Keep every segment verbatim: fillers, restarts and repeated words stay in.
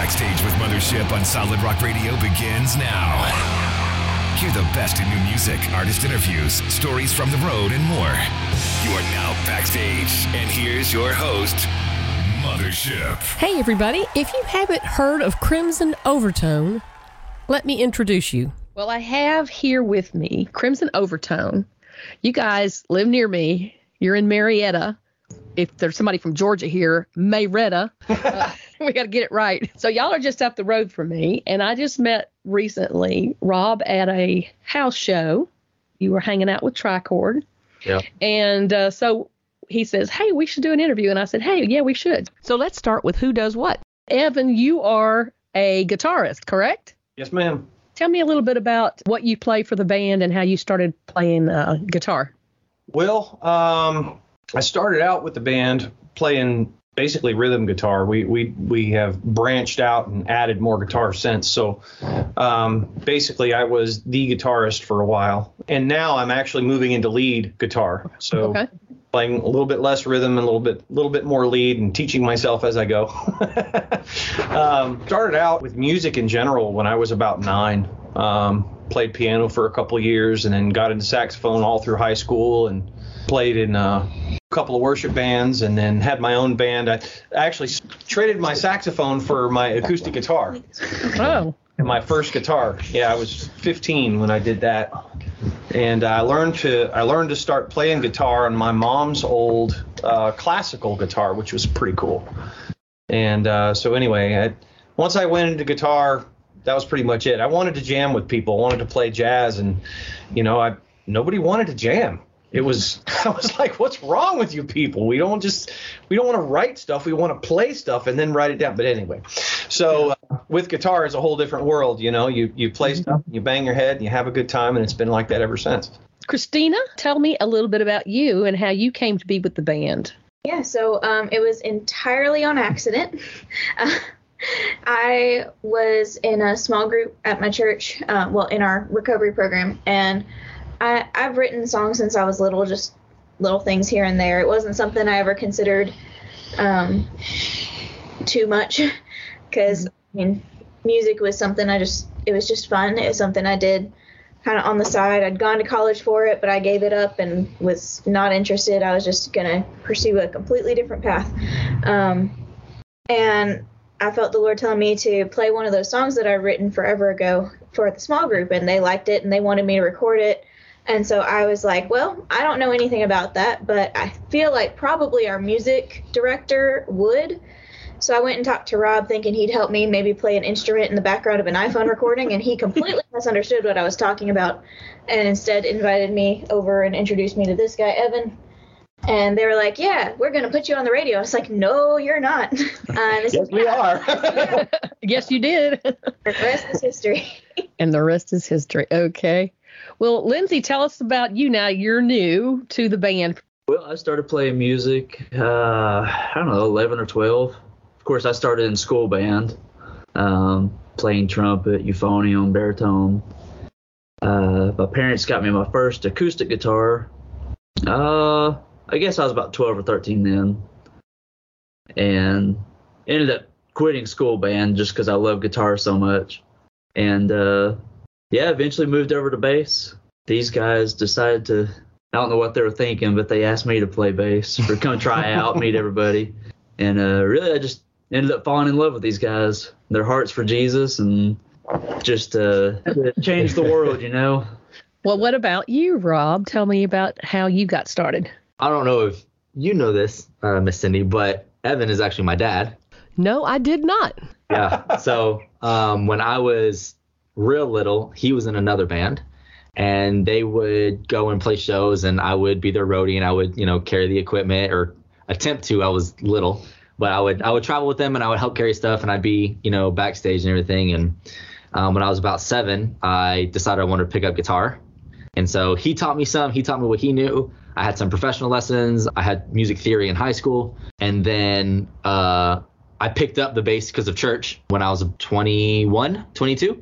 Backstage with Mothership on Solid Rock Radio begins now. Hear the best in new music, artist interviews, stories from the road, and more. You are now backstage, and here's your host, Mothership. Hey, everybody. If you haven't heard of Crimson Overtone, let me introduce you. Well, I have here with me Crimson Overtone. You guys live near me. You're in Marietta. If there's somebody from Georgia here, Mayretta. Uh, we got to get it right. So y'all are just up the road from me. And I just met recently Rob at a house show. You were hanging out with Tricord. Yeah. And uh, so he says, hey, we should do an interview. And I said, hey, yeah, we should. So let's start with who does what. Evan, you are a guitarist, correct? Yes, ma'am. Tell me a little bit about what you play for the band and how you started playing uh, guitar. Well, um, I started out with the band playing basically rhythm guitar. We we we have branched out and added more guitar since. So um, basically, I was the guitarist for a while, and now I'm actually moving into lead guitar. So okay. Playing a little bit less rhythm and a little bit little bit more lead, and teaching myself as I go. um, started out with music in general when I was about nine. Um, played piano for a couple of years, and then got into saxophone all through high school, and played in uh, a couple of worship bands, and then had my own band. I actually traded my saxophone for my acoustic guitar. Oh. And my first guitar. Yeah, I was fifteen when I did that. And I learned to I learned to start playing guitar on my mom's old uh, classical guitar, which was pretty cool. And uh, so anyway, I, once I went into guitar, that was pretty much it. I wanted to jam with people. I wanted to play jazz, and you know, I nobody wanted to jam. It was, I was like, what's wrong with you people? We don't just, we don't want to write stuff. We want to play stuff and then write it down. But anyway, so uh, with guitar, it's a whole different world. You know, you, you play stuff, you bang your head, and you have a good time. And it's been like that ever since. Christina, tell me a little bit about you and how you came to be with the band. Yeah, so um, it was entirely on accident. Uh, I was in a small group at my church, uh, well, in our recovery program, and I, I've written songs since I was little, just little things here and there. It wasn't something I ever considered um, too much, because, I mean, music was something I just, it was just fun. It was something I did kind of on the side. I'd gone to college for it, but I gave it up and was not interested. I was just going to pursue a completely different path. Um, and I felt the Lord telling me to play one of those songs that I'd written forever ago for the small group, and they liked it and they wanted me to record it. And so I was like, well, I don't know anything about that, but I feel like probably our music director would. So I went and talked to Rob, thinking he'd help me maybe play an instrument in the background of an iPhone recording, and he completely misunderstood what I was talking about, and instead invited me over and introduced me to this guy, Evan. And they were like, yeah, we're going to put you on the radio. I was like, no, you're not. Uh, yes, is, we are. Yeah. Yes, you did. The rest is history. And the rest is history. Okay. Well, Lindsay, tell us about you now. You're new to the band. Well, I started playing music, uh, I don't know, eleven or twelve. Of course, I started in school band, um, playing trumpet, euphonium, baritone. Uh, my parents got me my first acoustic guitar. Uh, I guess I was about twelve or thirteen then. And ended up quitting school band just because I love guitar so much. And, uh, yeah, eventually moved over to bass. These guys decided to, I don't know what they were thinking, but they asked me to play bass or come try out, meet everybody. And uh, really, I just ended up falling in love with these guys. Their hearts for Jesus, and just uh, changed the world, you know. Well, what about you, Rob? Tell me about how you got started. I don't know if you know this, uh, Miss Cindy, but Evan is actually my dad. No, I did not. Yeah. So um, when I was real little, he was in another band, and they would go and play shows, and I would be their roadie, and I would, you know, carry the equipment, or attempt to. I was little, but I would I would travel with them, and I would help carry stuff, and I'd be, you know, backstage and everything. And um, when I was about seven, I decided I wanted to pick up guitar, and so he taught me some. He taught me what he knew. I had some professional lessons. I had music theory in high school, and then uh, I picked up the bass because of church when I was twenty-one, twenty-two.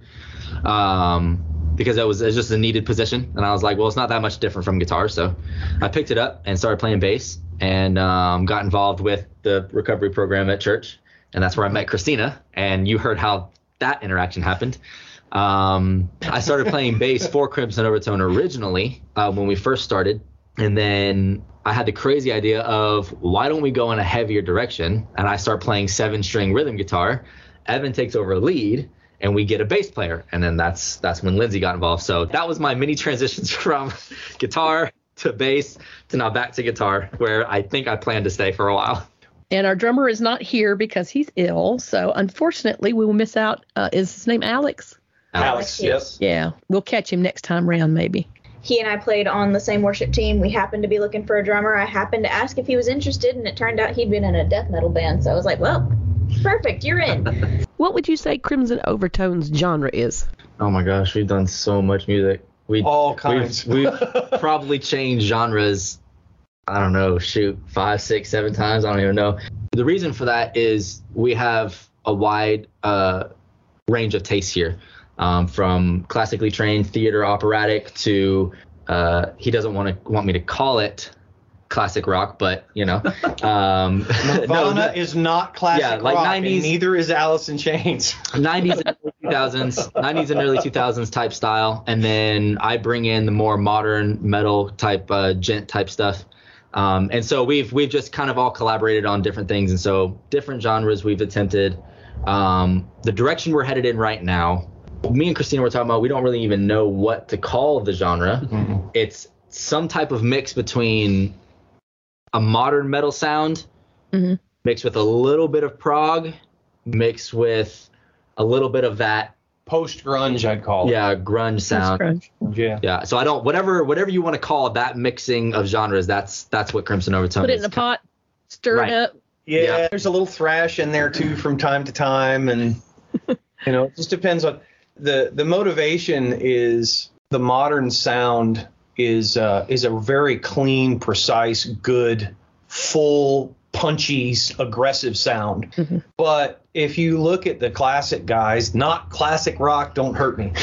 Um, because it was, it was just a needed position. And I was like, well, it's not that much different from guitar. So I picked it up and started playing bass, and um, got involved with the recovery program at church. and that's where I met Christina, and you heard how that interaction happened. Um, I started playing bass for Crimson Overtone originally uh, when we first started, and then I had the crazy idea of why don't we go in a heavier direction, and I start playing seven-string rhythm guitar. Evan takes over lead, and we get a bass player, and then that's that's when Lindsay got involved. So that was my mini transitions from guitar to bass to now back to guitar, where I think I plan to stay for a while. And our drummer is not here because he's ill, so unfortunately we will miss out. Uh, is his name Alex? Alex, yes. Yeah, we'll catch him next time round maybe. He and I played on the same worship team. We happened to be looking for a drummer. I happened to ask if he was interested, and it turned out he'd been in a death metal band. So I was like, well, perfect, you're in. What would you say Crimson Overtone's genre is? Oh my gosh, we've done so much music. We All kinds. We've, we've probably changed genres, I don't know, shoot, five, six, seven times. I don't even know. The reason for that is we have a wide uh, range of tastes here. Um, from classically trained theater operatic to uh, he doesn't want to want me to call it classic rock, but you know, um, Nirvana no, is not classic yeah, like rock, nineties, and neither is Alice in Chains. nineties and early two thousands, nineties and early two thousands type style, and then I bring in the more modern metal type, uh, gent type stuff. Um, and so we've we've just kind of all collaborated on different things, and so different genres we've attempted. Um, the direction we're headed in right now. Me and Christina were talking about we don't really even know what to call the genre. Mm-hmm. It's some type of mix between a modern metal sound mm-hmm. mixed with a little bit of prog, mixed with a little bit of that post-grunge, I'd call it. Yeah, grunge sound. Grunge. Yeah. Yeah. So I don't whatever whatever you want to call that mixing of genres. That's that's what Crimson Overtone Put it is. in a pot, stir Right. it up. Yeah, Yeah. there's a little thrash in there too from time to time, and you know, it just depends on the the motivation. Is the modern sound is uh, is a very clean, precise, good, full, punchy, aggressive sound. Mm-hmm. But if you look at the classic guys, not classic rock, don't hurt me.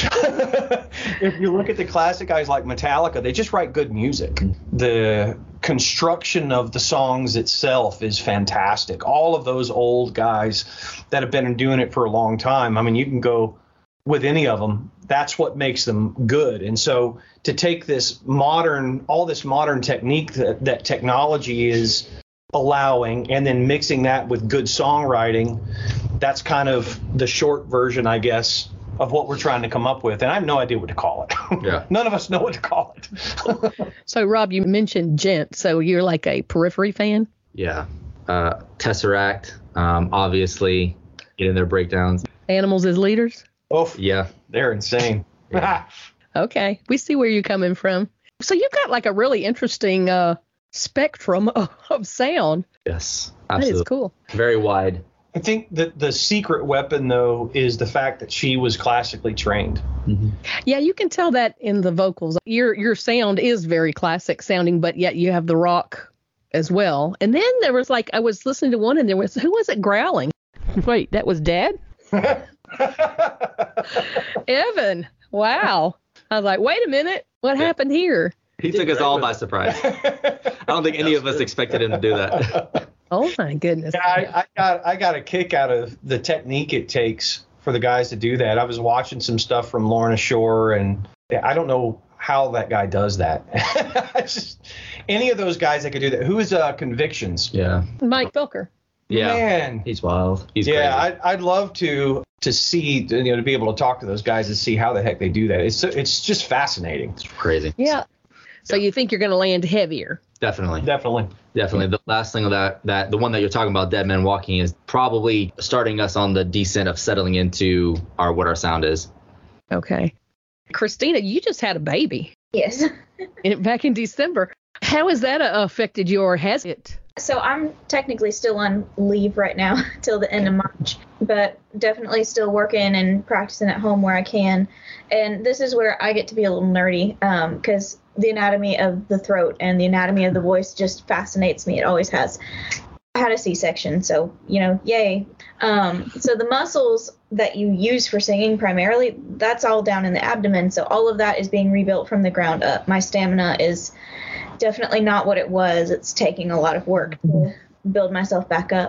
If you look at the classic guys like Metallica, they just write good music. The construction of the songs itself is fantastic. All of those old guys that have been doing it for a long time, I mean, you can go with any of them. That's what makes them good. And so to take this modern, all this modern technique that, that technology is allowing, and then mixing that with good songwriting, that's kind of the short version, I guess, of what we're trying to come up with. And I have no idea what to call it. Yeah. None of us know what to call it. So, Rob, you mentioned gent. So you're like a Periphery fan? Yeah. Uh, Tesseract, um, obviously, get in their breakdowns. Animals as leaders? Oh, Yeah. they're insane. Yeah. Okay. We see where you're coming from. So you've got like a really interesting uh, spectrum of, of sound. Yes. That Absolutely. is cool. Very wide. I think that the secret weapon, though, is the fact that she was classically trained. Mm-hmm. Yeah, you can tell that in the vocals. Your your sound is very classic sounding, but yet you have the rock as well. And then there was like, I was listening to one and there was, who was it growling? Wait, that was Dad? Evan. Wow. I was like, wait a minute. What Yeah. happened here? He took us all by surprise. I don't think any of us expected him to do that. Oh, my goodness. Yeah, I, I got I got a kick out of the technique it takes for the guys to do that. I was watching some stuff from Lorna Shore, and I don't know how that guy does that. It's just, any of those guys that could do that. Who is uh, Convictions? Yeah. Mike Felker. Yeah. Man. He's wild. He's yeah, crazy. I'd, I'd love to to see, you know, to be able to talk to those guys and see how the heck they do that. It's it's just fascinating. It's crazy. Yeah. So you think you're going to land heavier? Definitely. Definitely. Definitely. The last thing of that, that the one that you're talking about, Dead Men Walking, is probably starting us on the descent of settling into our what our sound is. Okay. Christina, you just had a baby Yes. in, back in December. How has that uh, affected you, or has it? So I'm technically still on leave right now till the end of March, but definitely still working and practicing at home where I can. And this is where I get to be a little nerdy, because um, the anatomy of the throat and the anatomy of the voice just fascinates me. It always has. I had a C-section, so, you know, yay. Um, so the muscles that you use for singing primarily, that's all down in the abdomen. So all of that is being rebuilt from the ground up. My stamina is definitely not what it was. It's taking a lot of work to build myself back up.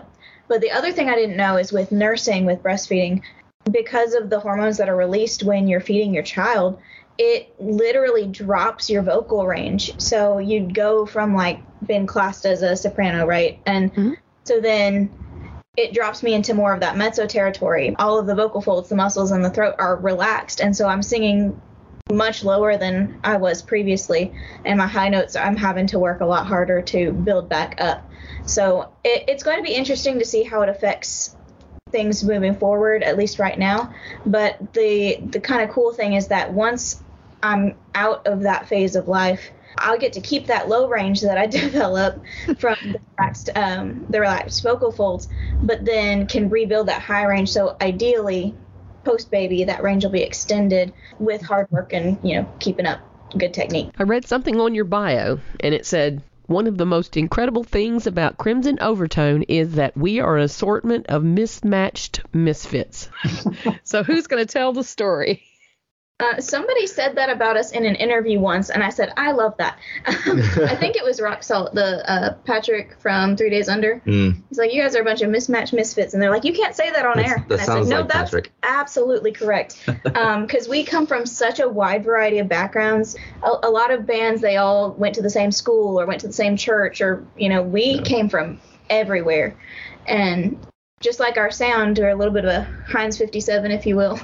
But the other thing I didn't know is with nursing, with breastfeeding, because of the hormones that are released when you're feeding your child, it literally drops your vocal range. So you'd go from like being classed as a soprano, right? And mm-hmm. so then it drops me into more of that mezzo territory. All of the vocal folds, the muscles in the throat are relaxed. And so I'm singing much lower than I was previously. And my high notes, I'm having to work a lot harder to build back up. So it, it's going to be interesting to see how it affects things moving forward, at least right now. But the the kind of cool thing is that once I'm out of that phase of life, I'll get to keep that low range that I develop from the relaxed, um, the relaxed vocal folds, but then can rebuild that high range. So ideally, post baby, that range will be extended with hard work and, you know, keeping up good technique. I read something on your bio, and it said, one of the most incredible things about Crimson Overtone is that we are an assortment of mismatched misfits. So who's going to tell the story? Uh, somebody said that about us in an interview once, and I said, I love that. Um, I think it was Rock Salt, the uh, Patrick from Three Days Under. Mm. He's like, you guys are a bunch of mismatched misfits. And they're like, you can't say that on that's, air. That and I sounds said, no, like that's Patrick. Absolutely correct. Because um, we come from such a wide variety of backgrounds. A, a lot of bands, they all went to the same school or went to the same church, or, you know, we yeah. came from everywhere. And just like our sound, we're a little bit of a Heinz fifty-seven, if you will.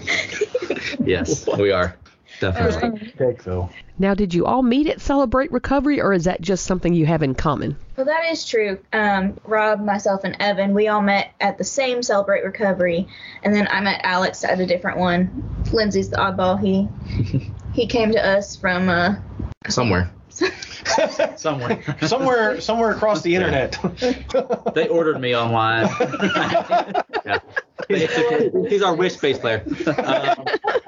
Yes, we are. Definitely. Take Phil. Now, did you all meet at Celebrate Recovery, or is that just something you have in common? Well, that is true. Um, Rob, myself, and Evan, we all met at the same Celebrate Recovery, and then I met Alex at a different one. Lindsay's the oddball. He he came to us from uh, somewhere. somewhere, somewhere, somewhere across the internet. They ordered me online. Yeah. He's our Wish bass player. Um,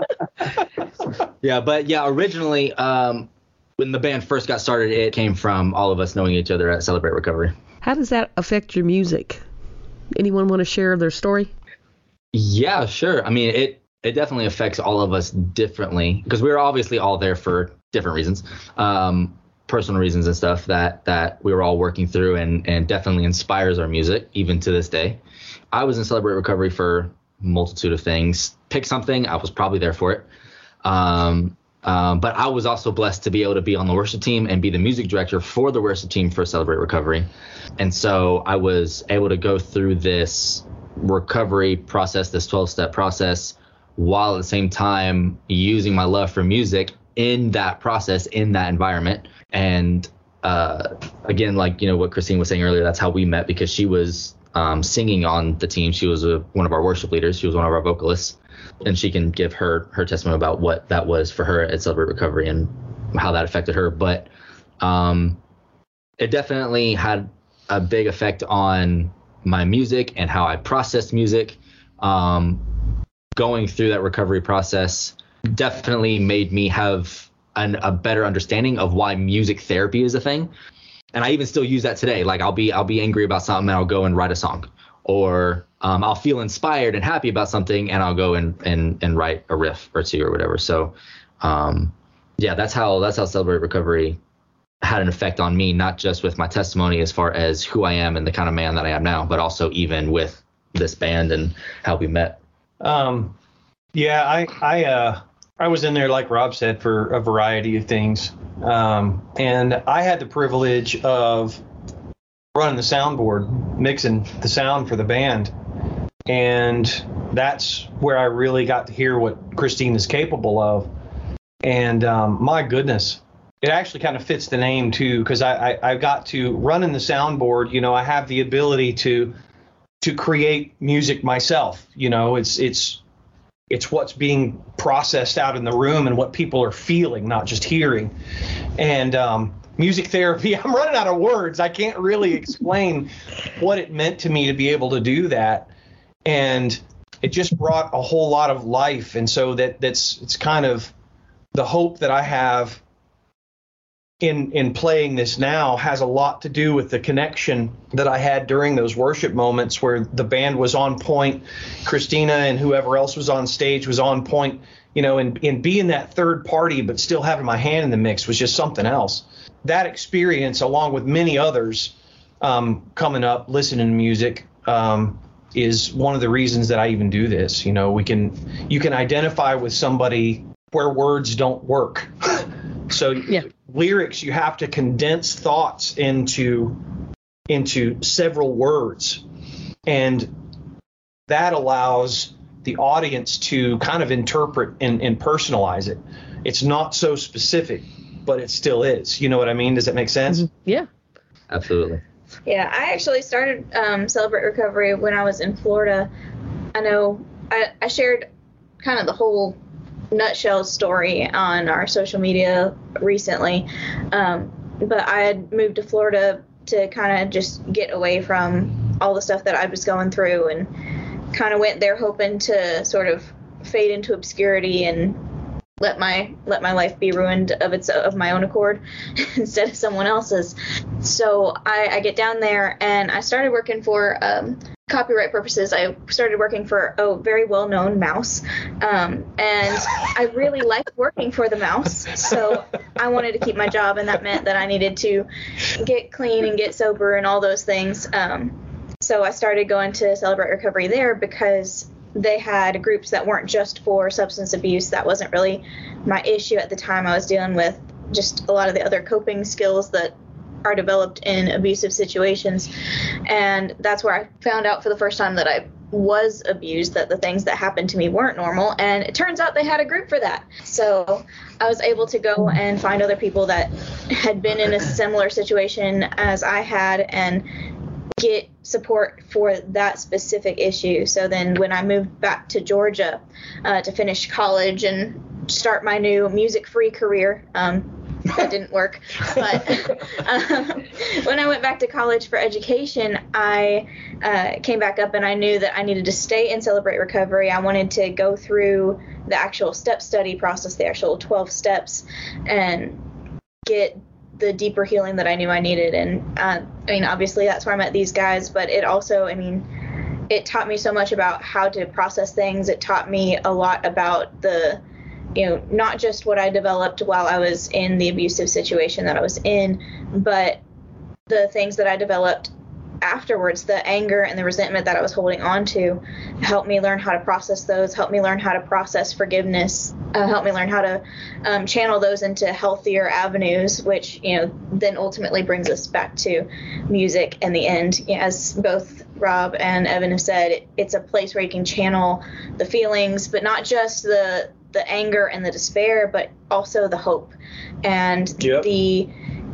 yeah, but yeah, originally, um, when the band first got started, it came from all of us knowing each other at Celebrate Recovery. How does that affect your music? Anyone want to share their story? Yeah, sure. I mean, it it definitely affects all of us differently, because we were obviously all there for different reasons, um, personal reasons and stuff that that we were all working through, and and definitely inspires our music even to this day. I was in Celebrate Recovery for a multitude of things. Pick something, I was probably there for it. Um, um, but I was also blessed to be able to be on the worship team and be the music director for the worship team for Celebrate Recovery. And so I was able to go through this recovery process, this twelve-step process, while at the same time using my love for music in that process, in that environment. And uh, again, like, you know, what Christine was saying earlier, that's how we met, because she was um, singing on the team. She was a, one of our worship leaders. She was one of our vocalists. And she can give her her testimony about what that was for her at Celebrate Recovery and how that affected her. But um, it definitely had a big effect on my music and how I processed music. Um, going through that recovery process definitely made me have an, a better understanding of why music therapy is a thing. And I even still use that today. Like I'll be I'll be angry about something and I'll go and write a song. Or um, I'll feel inspired and happy about something and I'll go and, and, and write a riff or two or whatever. So, um, yeah, that's how that's how Celebrate Recovery had an effect on me, not just with my testimony as far as who I am and the kind of man that I am now, but also even with this band and how we met. Um, yeah, I I uh, I was in there, like Rob said, for a variety of things, um, and I had the privilege of running the soundboard, mixing the sound for the band. And that's where I really got to hear what Christine is capable of. And um, my goodness, it actually kind of fits the name too, because I, I, I got to run in the soundboard. You know, I have the ability to to create music myself. You know, it's it's it's what's being processed out in the room and what people are feeling, not just hearing. And um, music therapy, I'm running out of words. I can't really explain what it meant to me to be able to do that. And it just brought a whole lot of life. And so that that's it's kind of the hope that I have in in playing this now has a lot to do with the connection that I had during those worship moments where the band was on point. Christina and whoever else was on stage was on point, you know, and, and being that third party, but still having my hand in the mix was just something else. That experience, along with many others um, coming up, listening to music, um, is one of the reasons that I even do this. You know, we can you can identify with somebody where words don't work. So Yeah. lyrics, you have to condense thoughts into into several words, and that allows the audience to kind of interpret and, and personalize it. It's not so specific, but it still is. You know what I mean? Does that make sense? Yeah. Absolutely. Yeah, I actually started um, Celebrate Recovery when I was in Florida. I know I, I shared kind of the whole nutshell story on our social media recently, um, but I had moved to Florida to kind of just get away from all the stuff that I was going through, and kind of went there hoping to sort of fade into obscurity and let my let my life be ruined of its of my own accord instead of someone else's. So I, I get down there and I started working for um, copyright purposes. I started working for a very well-known mouse, um, and I really liked working for the mouse. So I wanted to keep my job, and that meant that I needed to get clean and get sober and all those things. Um, so I started going to Celebrate Recovery there because they had groups that weren't just for substance abuse. That wasn't really my issue at the time. I was dealing with just a lot of the other coping skills that are developed in abusive situations. And that's where I found out for the first time that I was abused, that the things that happened to me weren't normal. And it turns out they had a group for that. So I was able to go and find other people that had been in a similar situation as I had and get support for that specific issue. So then when I moved back to Georgia uh, to finish college and start my new music-free career, um, that didn't work. But um, when I went back to college for education, I uh, came back up and I knew that I needed to stay in Celebrate Recovery. I wanted to go through the actual step study process, the actual twelve steps, and get the deeper healing that I knew I needed. And uh, I mean, obviously that's where I met these guys, but it also, I mean, it taught me so much about how to process things. It taught me a lot about the, you know, not just what I developed while I was in the abusive situation that I was in, but the things that I developed afterwards, the anger and the resentment that I was holding on to, helped me learn how to process those, helped me learn how to process forgiveness, uh, helped me learn how to um, channel those into healthier avenues, which, you know, then ultimately brings us back to music in the end. As both Rob and Evan have said, it, it's a place where you can channel the feelings, but not just the the anger and the despair, but also the hope and Yep. the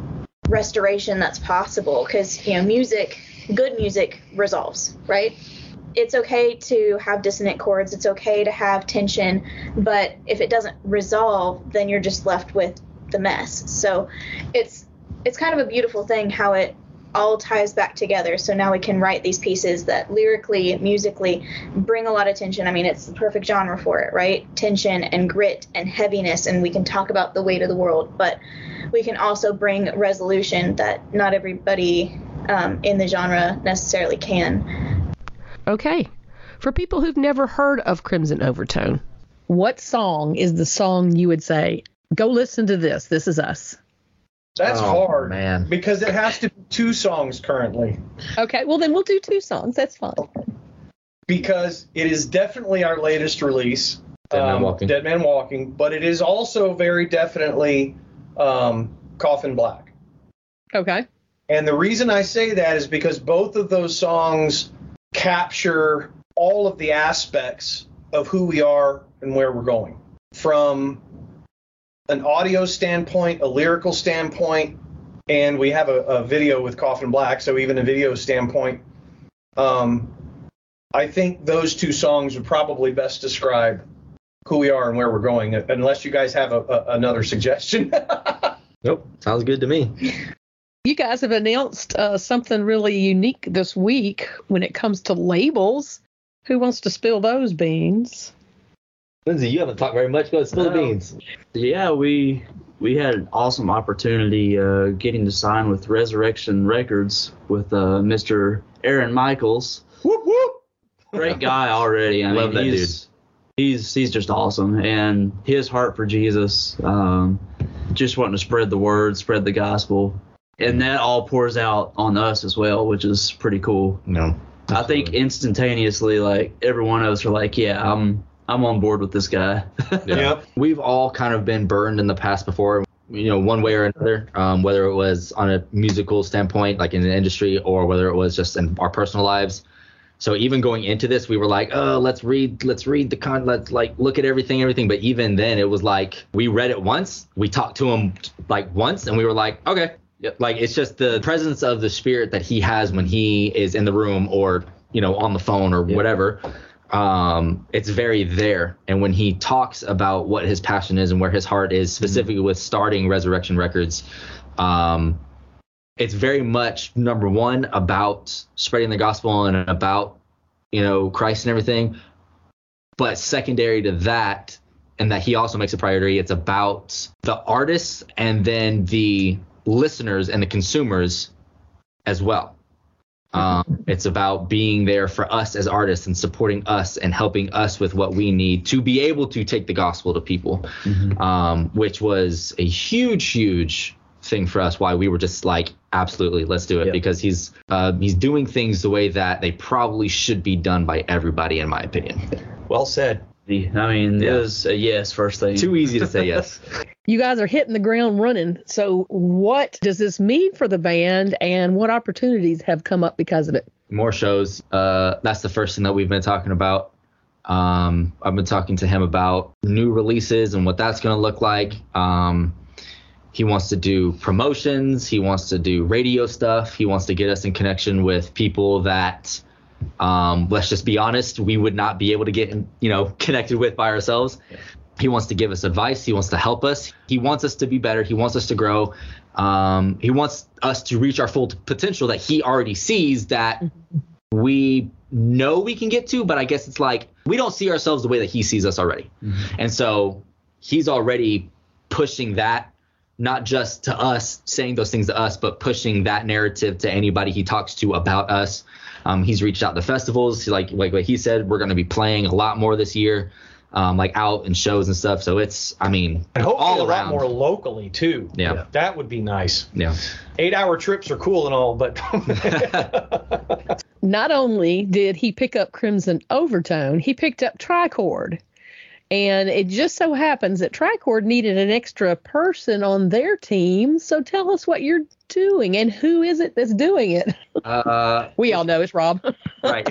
restoration that's possible. Because, you know, music, good music resolves, right? It's okay to have dissonant chords. It's okay to have tension. But if it doesn't resolve, then you're just left with the mess. So it's it's kind of a beautiful thing how it all ties back together. So now we can write these pieces that lyrically, musically bring a lot of tension. I mean, it's the perfect genre for it, right? Tension and grit and heaviness. And we can talk about the weight of the world, but we can also bring resolution that not everybody um, in the genre necessarily can. Okay. For people who've never heard of Crimson Overtone, What song is the song you would say, go listen to this, this is us? That's Oh, hard, man. because it has to be two songs currently, Okay, well then we'll do two songs. That's fine. because it is definitely our latest release, Dead Man um, Walking. Dead Man Walking, but it is also very definitely um, Coffin Black. Okay. And the reason I say that is because both of those songs capture all of the aspects of who we are and where we're going. From an audio standpoint, a lyrical standpoint, and we have a, a video with Coffin Black, so even a video standpoint, um, I think those two songs would probably best describe who we are and where we're going, unless you guys have a, a, another suggestion. Nope. Sounds good to me. You guys have announced uh, something really unique this week when it comes to labels. Who wants to spill those beans? Lindsay, you haven't talked very much about Spill the No. Beans. Yeah, we we had an awesome opportunity uh, getting to sign with Resurrection Records with uh, Mister Aaron Michaels. Whoop, whoop. Great guy already. I Love mean, that he's, He's he's just awesome, and his heart for Jesus, um, just wanting to spread the word, spread the gospel, and that all pours out on us as well, which is pretty cool. No. I think instantaneously, like every one of us are like, yeah, I'm I'm on board with this guy. Yeah. We've all kind of been burned in the past before, you know, one way or another, um, whether it was on a musical standpoint, like in the industry, or whether it was just in our personal lives. So even going into this, we were like, oh, let's read, let's read the con, let's like look at everything, everything. But even then, it was like we read it once, we talked to him like once, and we were like, okay, yep. Like it's just the presence of the spirit that he has when he is in the room or, you know, on the phone or yep. whatever. Um, it's very there. And when he talks about what his passion is and where his heart is, specifically mm-hmm. with starting Resurrection Records, um, it's very much, number one, about spreading the gospel and about, you know, Christ and everything. But secondary to that, and that he also makes a priority, it's about the artists and then the listeners and the consumers as well. Um, it's about being there for us as artists and supporting us and helping us with what we need to be able to take the gospel to people, mm-hmm. um, which was a huge, huge thing for us, why we were just like, absolutely, let's do it. Yep. Because he's uh, he's doing things the way that they probably should be done by everybody, in my opinion. Well said. I mean, yeah. It was a yes first thing. Too easy to say yes. You guys are hitting the ground running. So what does this mean for the band, and what opportunities have come up because of it? More shows. Uh, that's the first thing that we've been talking about. Um, I've been talking to him about new releases and what that's going to look like. Um, He wants to do promotions. He wants to do radio stuff. He wants to get us in connection with people that, um, let's just be honest, we would not be able to get, you know, connected with by ourselves. Yeah. He wants to give us advice. He wants to help us. He wants us to be better. He wants us to grow. Um, he wants us to reach our full potential that he already sees that we know we can get to. But I guess it's like we don't see ourselves the way that he sees us already. Mm-hmm. And so he's already pushing that. Not just to us, saying those things to us, but pushing that narrative to anybody he talks to about us. Um, he's reached out to festivals. Like, like what he said, we're going to be playing a lot more this year, um, like out in shows and stuff. So it's, I mean, and hopefully all a around. lot more locally, too. Yeah. yeah. That would be nice. Yeah. Eight-hour trips are cool and all, but... Not only did he pick up Crimson Overtone, he picked up Tricord. And it just so happens that Tricord needed an extra person on their team. So tell us what you're doing and who is it that's doing it? Uh, we all know it's Rob. Right.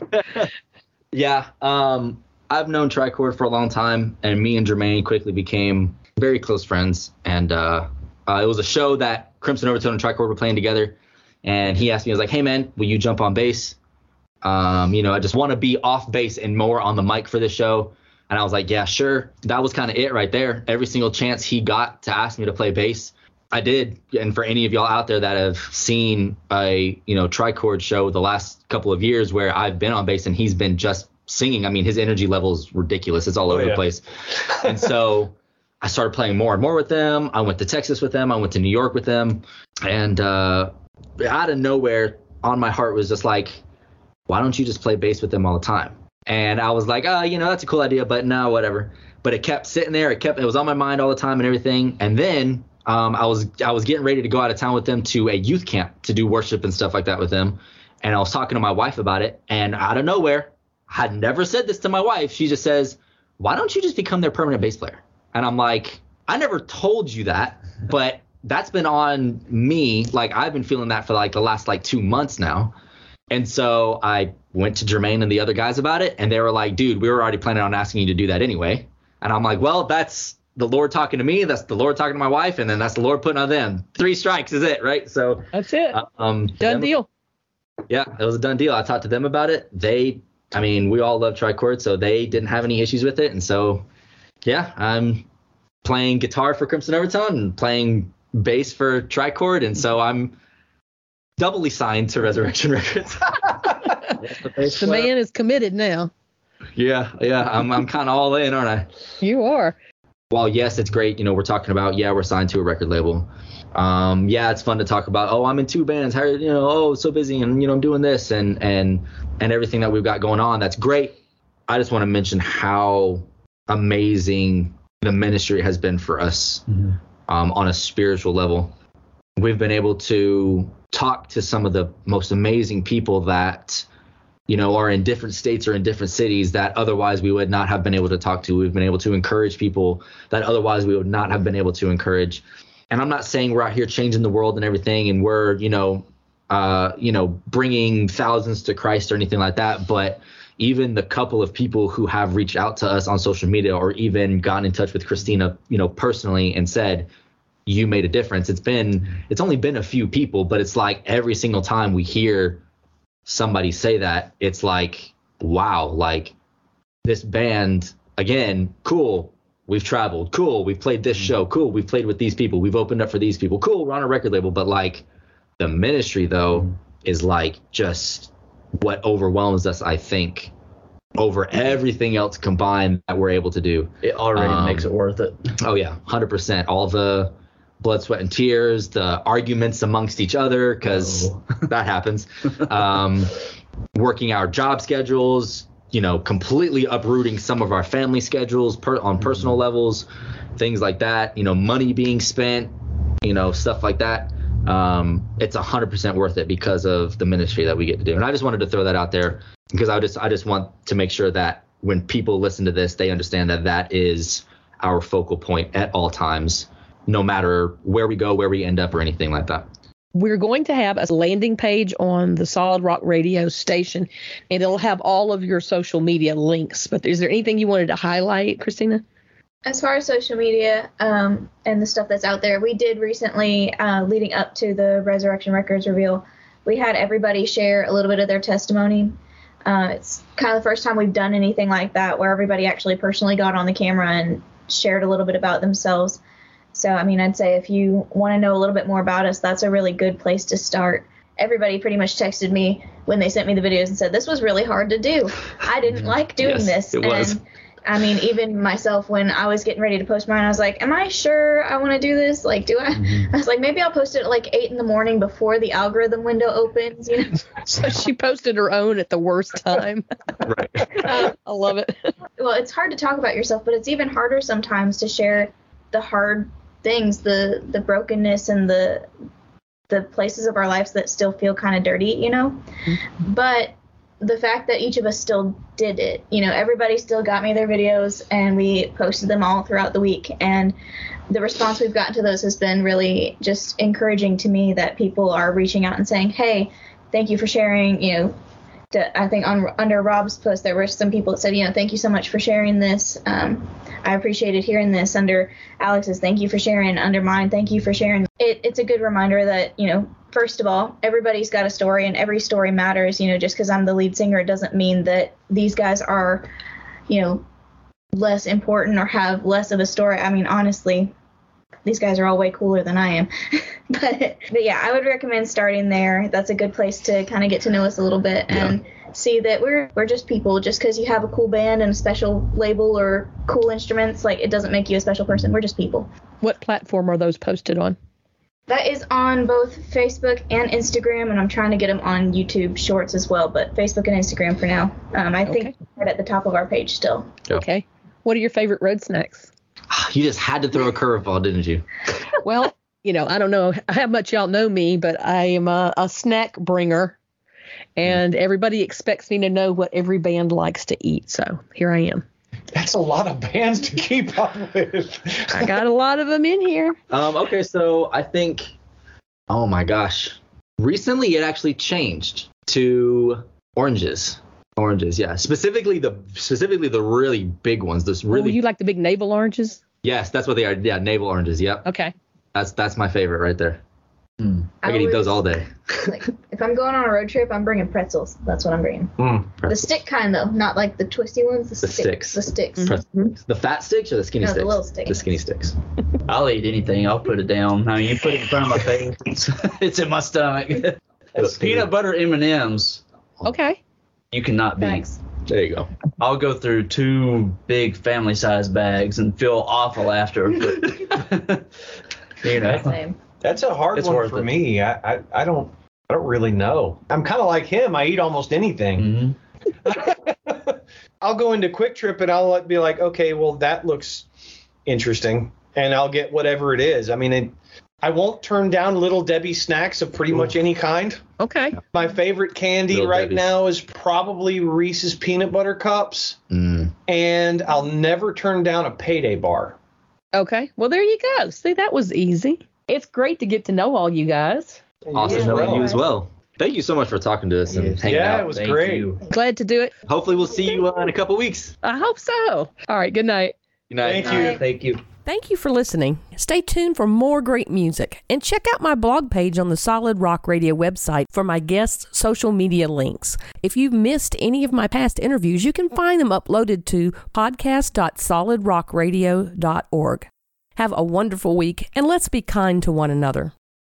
Yeah. Um, I've known Tricord for a long time, and me and Jermaine quickly became very close friends. And uh, uh, it was a show that Crimson Overtone and Tricord were playing together. And he asked me, he was like, hey, man, will you jump on bass? Um, you know, I just want to be off bass and more on the mic for this show. And I was like, yeah, sure. That was kind of it right there. Every single chance he got to ask me to play bass, I did. And for any of y'all out there that have seen a, you know, Tricord show the last couple of years where I've been on bass and he's been just singing, I mean, his energy level is ridiculous. It's all over oh, yeah. the place. And so I started playing more and more with them. I went to Texas with them. I went to New York with them. And uh, out of nowhere, on my heart was just like, why don't you just play bass with them all the time? And I was like, oh, you know, that's a cool idea, but no, whatever. But it kept sitting there. It kept, it was on my mind all the time and everything. And then um, I was, I was getting ready to go out of town with them to a youth camp to do worship and stuff like that with them. And I was talking to my wife about it. And out of nowhere, I had never said this to my wife. She just says, why don't you just become their permanent bass player? And I'm like, I never told you that, but that's been on me. Like I've been feeling that for like the last like two months now. And so I went to Jermaine and the other guys about it, and they were like, dude, we were already planning on asking you to do that anyway. And I'm like, well, that's the Lord talking to me. That's the Lord talking to my wife. And then that's the Lord putting on them. Three strikes is it, right? So that's it. Um, done them, deal. Yeah, it was a done deal. I talked to them about it. They, I mean, we all love Tricord, so they didn't have any issues with it. And so, yeah, I'm playing guitar for Crimson Overtone and playing bass for Tricord. And so I'm doubly signed to Resurrection Records. the, the man is committed now. Yeah, yeah, I'm I'm kind of all in, aren't I? You are. Well, yes, it's great. You know, we're talking about, yeah, we're signed to a record label. Um, yeah, it's fun to talk about, oh, I'm in two bands. How, you know, oh, so busy, and you know, I'm doing this and and and everything that we've got going on. That's great. I just want to mention how amazing the ministry has been for us, mm-hmm. um, on a spiritual level. We've been able to talk to some of the most amazing people that you know, are in different states or in different cities that otherwise we would not have been able to talk to. We've been able to encourage people that otherwise we would not have been able to encourage. And I'm not saying we're out here changing the world and everything, and we're, you know, uh, you know, bringing thousands to Christ or anything like that. But even the couple of people who have reached out to us on social media or even gotten in touch with Christina, you know, personally and said, you made a difference. It's been, it's only been a few people, but it's like every single time we hear somebody say that, it's like, wow, like this band, again, cool. We've traveled. Cool. We've played this show. Cool. We've played with these people. We've opened up for these people. Cool. We're on a record label. But like the ministry, though, is like just what overwhelms us, I think, over everything else combined that we're able to do. It already Um, makes it worth it. Oh, yeah. one hundred percent. All the blood, sweat, and tears, the arguments amongst each other, because Oh. that happens. Um, working our job schedules, you know, completely uprooting some of our family schedules per, on personal Mm-hmm. levels, things like that, you know, money being spent, you know, stuff like that. Um, it's one hundred percent worth it because of the ministry that we get to do. And I just wanted to throw that out there because I just I just want to make sure that when people listen to this, they understand that that is our focal point at all times, no matter where we go, where we end up, or anything like that. We're going to have a landing page on the Solid Rock Radio station, and it'll have all of your social media links. But is there anything you wanted to highlight, Christina? As far as social media um, and the stuff that's out there, we did recently, uh, leading up to the Resurrection Records reveal, we had everybody share a little bit of their testimony. Uh, it's kind of the first time we've done anything like that where everybody actually personally got on the camera and shared a little bit about themselves. So, I mean, I'd say if you want to know a little bit more about us, that's a really good place to start. Everybody pretty much texted me when they sent me the videos and said, this was really hard to do. I didn't like doing Yes, this. it was. And I mean, even myself, when I was getting ready to post mine, I was like, am I sure I want to do this? Like, do I? Mm-hmm. I was like, maybe I'll post it at like eight in the morning before the algorithm window opens, you know? So she posted her own at the worst time. Right. Uh, I love it. well, it's hard to talk about yourself, but it's even harder sometimes to share the hard things, the the brokenness and the the places of our lives that still feel kind of dirty, you know? Mm-hmm. But the fact that each of us still did it, you know, everybody still got me their videos and we posted them all throughout the week. And the response we've gotten to those has been really just encouraging to me, that people are reaching out and saying, hey, thank you for sharing. You know, to, I think on under Rob's post, there were some people that said, you know, thank you so much for sharing this. Um, I appreciated hearing this. Under Alex's, thank you for sharing. Under mine, thank you for sharing. It, it's a good reminder that, you know, first of all, everybody's got a story and every story matters. You know, just because I'm the lead singer, it doesn't mean that these guys are, you know, less important or have less of a story. I mean, honestly, these guys are all way cooler than I am. but, but yeah, I would recommend starting there. That's a good place to kind of get to know us a little bit and yeah. see that we're we're just people. Just because you have a cool band and a special label or cool instruments, like, it doesn't make you a special person. We're just people. What platform are those posted on? That is on both Facebook and Instagram, and I'm trying to get them on YouTube Shorts as well, but Facebook and Instagram for now. Um, I think okay. right at the top of our page still. Okay. What are your favorite road snacks? You just had to throw a curveball, didn't you? Well, you know, I don't know how much y'all know me, but I am a, a snack bringer, and everybody expects me to know what every band likes to eat. So here I am. That's a lot of bands to keep up with. I got a lot of them in here. Um, okay, so I think, oh my gosh, recently it actually changed to oranges. Oranges, yeah. Specifically the specifically the really big ones. Those really. Oh, you like the big navel oranges? Yes, that's what they are. Yeah, navel oranges. Yep. Okay. That's that's my favorite right there. Mm. I, I can eat those all day. Like, if I'm going on a road trip, I'm bringing pretzels. That's what I'm bringing. Mm, the stick kind, though, not like the twisty ones. The, the sticks. The sticks. Mm-hmm. The fat sticks or the skinny no, sticks? the little sticks. The skinny sticks. I'll eat anything. I'll put it down. I mean, you put it in front of my face, it's, it's in my stomach. But peanut butter M and M's. Okay. You cannot beat. Thanks. There you go. I'll go through two big family-sized bags and feel awful after. But, you know. Same. That's a hard it's one for it. me. I, I, I don't I don't really know. I'm kind of like him. I eat almost anything. Mm-hmm. I'll go into Quick Trip and I'll be like, okay, well, that looks interesting. And I'll get whatever it is. I mean, it, I won't turn down Little Debbie snacks of pretty much any kind. Okay. My favorite candy Little right Debbie's. now is probably Reese's Peanut Butter Cups. Mm. And I'll never turn down a Payday bar. Okay. Well, there you go. See, that was easy. It's great to get to know all you guys. Awesome Yeah. knowing you as well. Thank you so much for talking to us and Yes. hanging Yeah, out. it was Thank great. you. Glad to do it. Hopefully we'll see you uh, in a couple weeks. I hope so. All right. Good night. Good night. Thank you. Thank you. Thank you for listening. Stay tuned for more great music and check out my blog page on the Solid Rock Radio website for my guests' social media links. If you've missed any of my past interviews, you can find them uploaded to podcast dot solid rock radio dot org. Have a wonderful week and let's be kind to one another.